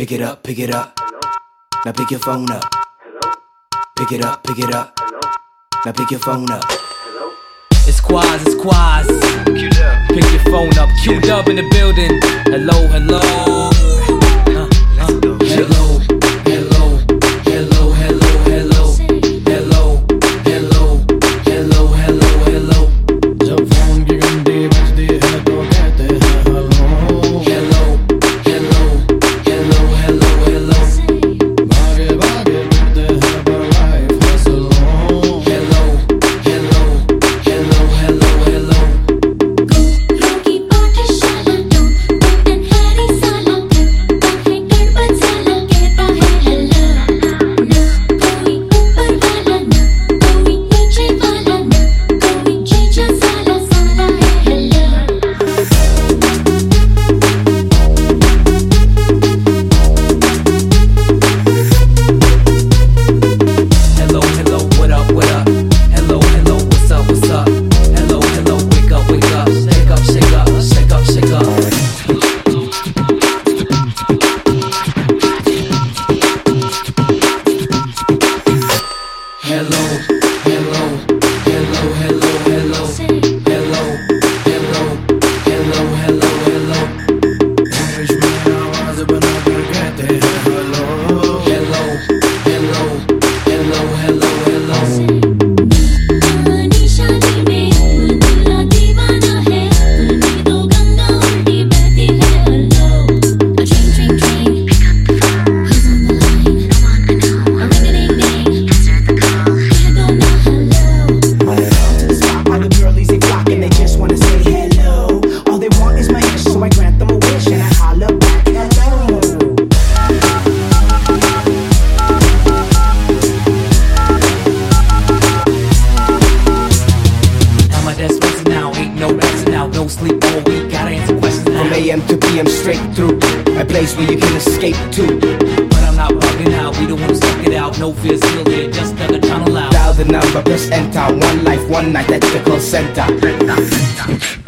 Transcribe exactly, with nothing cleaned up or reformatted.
Pick it up, pick it up. Now pick your phone up. Pick it up, pick it up. Now pick your phone up. It's Quaz, it's Quaz. Pick your phone up. Q-Dub in the building. Hello, hello. Uh, uh, hello, hello, hello, hello, hello, hello, hello, hello, hello, hello. जब phone की घंटी बजती है तो कहते हैं hello Hello, hello, hello, hello, hello. भागे भागे फिरते हैं पर लाइफ है slow Hello, hello, hello, hello, hello. रोगी पाठशाला तो बटन हरी साला तो काफी गड़बड़ साला कहता है हेलो ना कोई ऊपर वाला ना कोई नीचे वाला ना कोई जीजा साला साला है hello Hello, hello, what up, what up? Hello, hello, what's up, what's up? Hello, hello, wake up, wake up. Shake up, shake up, shake up, shake up. Hello, hello, hello, hello, hello. Hello, hello, hello, hello, hello. English में आवाज बनाकर कहते हैं hello Hello, hello, hello, hello, hello. पुरानी शादी में दूल्हा दीवाना है दूल्हे तो गंगा उल्टी बहती है hello drink drink drink who's on the line a ring a ding ding answer the call I don't know hello Stop all the girlies, they flock and they just wanna say hello. All they want is my wish, so I grant them a wish and I holler back hello. I'm a desk racing now, ain't no rest now, no sleep all week, gotta answer questions now. From A M to P M straight through, a place where you can escape to. But I'm not bugging out, we the ones stuck it out, no fear, still here, just another channel out. Dial the number, press enter. One life, one night, that's the call center.